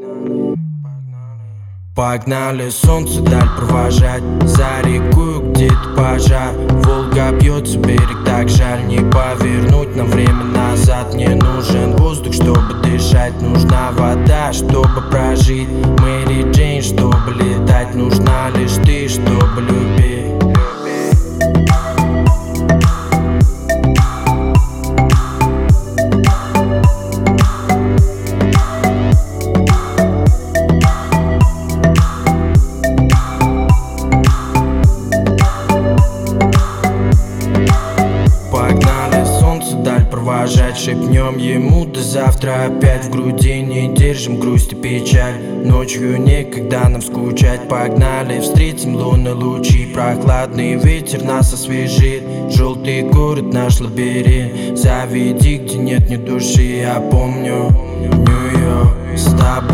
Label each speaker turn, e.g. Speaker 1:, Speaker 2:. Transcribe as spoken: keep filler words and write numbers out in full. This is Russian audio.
Speaker 1: Погнали, солнце даль провожать, за рекою где-то пожар. Волга бьется, берег так жаль, не повернуть нам время назад. Мне нужен воздух, чтобы дышать, нужна вода, чтобы прожить. Мэри Джейн, чтобы летать, нужна лишь ты, чтобы любить. Провожать, шепнем ему до завтра опять. В груди не держим грусть и печаль. Ночью некогда нам скучать. Погнали, встретим лунные лучи. Прохладный ветер нас освежит. Желтый город наш лабиринт. Заведи, где нет ни души. Я помню Нью-Йорк с тобой.